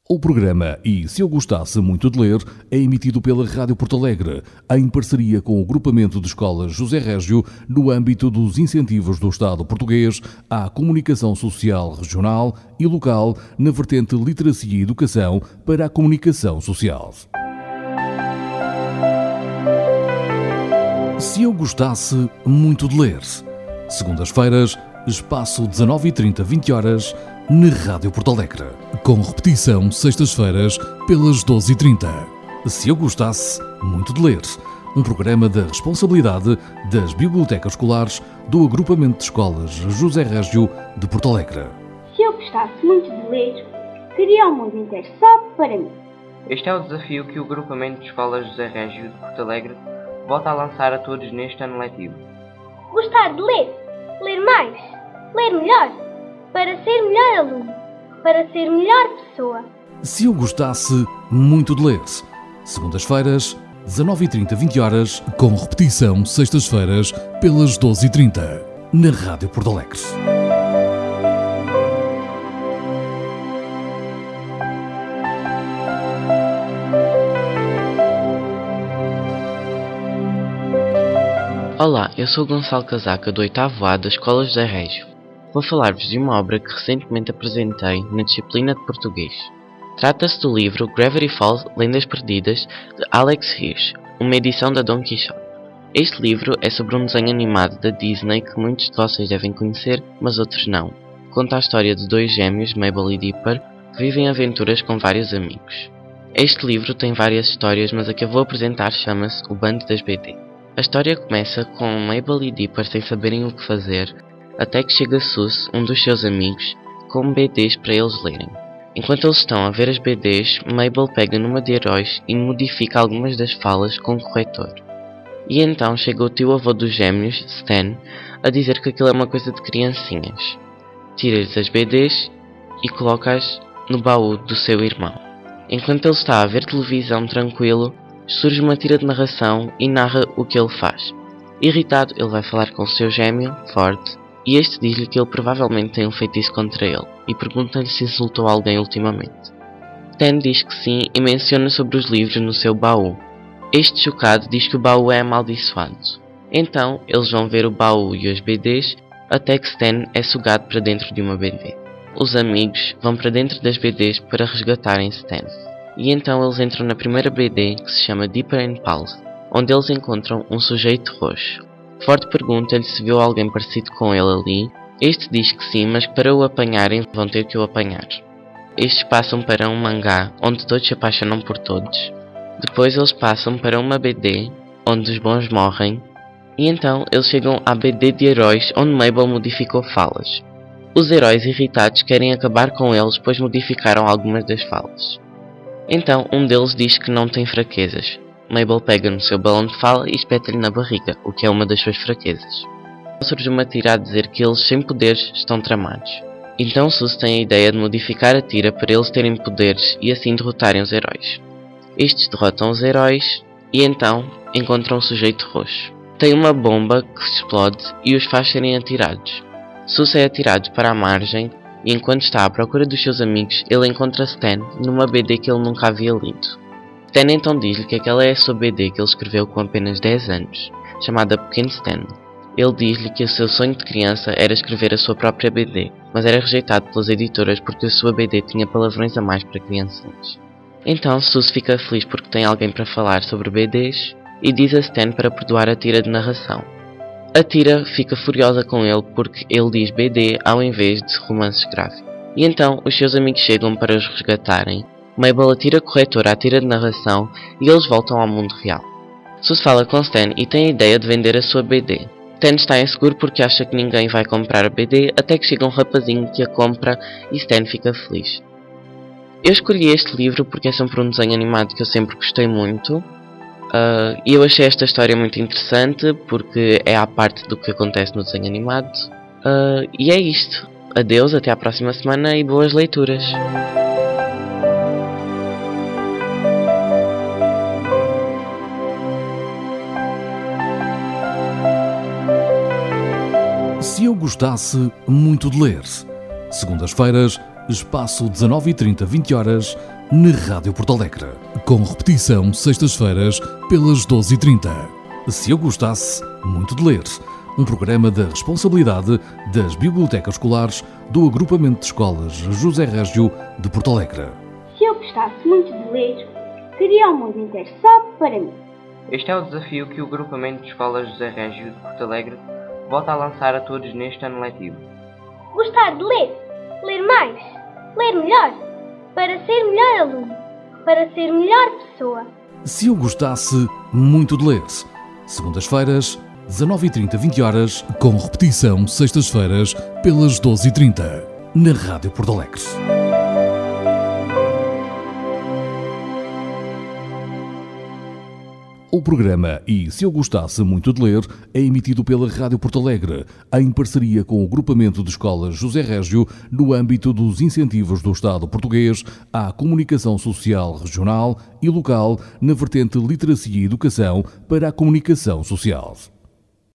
O programa E Se Eu Gostasse Muito de Ler é emitido pela Rádio Porto Alegre, em parceria com o Grupamento de Escolas José Régio, no âmbito dos incentivos do Estado português à comunicação social regional e local na vertente Literacia e Educação para a comunicação social. Se eu gostasse muito de ler. Segundas-feiras, espaço 19h30, 20h, na Rádio Porto Alegre. Com repetição, sextas-feiras, pelas 12h30. Se eu gostasse muito de ler. Um programa da responsabilidade das bibliotecas escolares do Agrupamento de Escolas José Régio de Porto Alegre. Se eu gostasse muito de ler, teria o mundo inteiro só para mim. Este é o desafio que o Agrupamento de Escolas José Régio de Porto Alegre volta a lançar a todos neste ano letivo. Gostar de ler, ler mais, ler melhor, para ser melhor aluno, para ser melhor pessoa. Se eu gostasse muito de ler. Segundas-feiras, 19h30, 20h, com repetição sextas-feiras, pelas 12h30, na Rádio Porto Alegre. Olá, eu sou o Gonçalo Casaca, do 8º A da Escola José Régio. Vou falar-vos de uma obra que recentemente apresentei na disciplina de português. Trata-se do livro Gravity Falls, Lendas Perdidas, de Alex Hirsch, uma edição da Dom Quixote. Este livro é sobre um desenho animado da Disney que muitos de vocês devem conhecer, mas outros não. Conta a história de dois gêmeos, Mabel e Dipper, que vivem aventuras com vários amigos. Este livro tem várias histórias, mas a que eu vou apresentar chama-se O Bando das BD. A história começa com Mabel e Dipper sem saberem o que fazer, até que chega Sus, um dos seus amigos, com BDs para eles lerem. Enquanto eles estão a ver as BDs, Mabel pega numa de heróis e modifica algumas das falas com o corretor. E então chega o tio-avô dos gêmeos, Stan, a dizer que aquilo é uma coisa de criancinhas. Tira-lhes as BDs e coloca-as no baú do seu irmão. Enquanto ele está a ver televisão tranquilo, surge uma tira de narração e narra o que ele faz. Irritado, ele vai falar com o seu gêmeo, Ford, e este diz-lhe que ele provavelmente tem um feitiço contra ele, e pergunta-lhe se insultou alguém ultimamente. Stan diz que sim e menciona sobre os livros no seu baú. Este chocado diz que o baú é amaldiçoado. Então, eles vão ver o baú e os BDs, até que Stan é sugado para dentro de uma BD. Os amigos vão para dentro das BDs para resgatarem Stan. E então eles entram na primeira BD, que se chama Dipper and Pals, onde eles encontram um sujeito roxo. Ford pergunta-lhe se viu alguém parecido com ele ali. Este diz que sim, mas que para o apanharem vão ter que o apanhar. Estes passam para um mangá, onde todos se apaixonam por todos. Depois eles passam para uma BD, onde os bons morrem. E então eles chegam à BD de heróis, onde Mabel modificou falas. Os heróis irritados querem acabar com eles, pois modificaram algumas das falas. Então, um deles diz que não tem fraquezas. Mabel pega no seu balão de fala e espeta-lhe na barriga, o que é uma das suas fraquezas. Surge uma tira a dizer que eles sem poderes estão tramados. Então Sus tem a ideia de modificar a tira para eles terem poderes e assim derrotarem os heróis. Estes derrotam os heróis e então encontram um sujeito roxo. Tem uma bomba que explode e os faz serem atirados. Sus é atirado para a margem e enquanto está à procura dos seus amigos, ele encontra Stan numa BD que ele nunca havia lido. Stan então diz-lhe que aquela é a sua BD que ele escreveu com apenas 10 anos, chamada Pequeno Stan. Ele diz-lhe que o seu sonho de criança era escrever a sua própria BD, mas era rejeitado pelas editoras porque a sua BD tinha palavrões a mais para criancinhas. Então Sus fica feliz porque tem alguém para falar sobre BDs e diz a Stan para perdoar a tira de narração. A tira fica furiosa com ele porque ele diz BD ao invés de romances gráficos. E então os seus amigos chegam para os resgatarem. Mabel atira corretor à tira de narração e eles voltam ao mundo real. Sus fala com Stan e tem a ideia de vender a sua BD. Stan está inseguro porque acha que ninguém vai comprar a BD até que chega um rapazinho que a compra e Stan fica feliz. Eu escolhi este livro porque é sempre um desenho animado que eu sempre gostei muito. E eu achei esta história muito interessante porque é à parte do que acontece no desenho animado. E é isto. Adeus, até à próxima semana e boas leituras. Se eu gostasse muito de ler. Segundas-feiras, espaço 19h30, 20h, na Rádio Porto Alegre, com repetição sextas-feiras pelas 12h30. Se eu gostasse muito de ler, um programa da responsabilidade das bibliotecas escolares do Agrupamento de Escolas José Régio de Porto Alegre. Se eu gostasse muito de ler, teria o mundo inteiro só para mim. Este é o desafio que o Agrupamento de Escolas José Régio de Porto Alegre volta a lançar a todos neste ano letivo. Gostar de ler, ler mais, ler melhor, para ser melhor aluno, para ser melhor pessoa. Se eu gostasse muito de ler, segundas-feiras, 19h30, 20h, com repetição sextas-feiras pelas 12h30, na Rádio Porto Alegre. O programa E Se Eu Gostasse Muito de Ler é emitido pela Rádio Porto Alegre, em parceria com o Agrupamento de Escolas José Régio, no âmbito dos incentivos do Estado português à comunicação social regional e local na vertente Literacia e Educação para a comunicação social.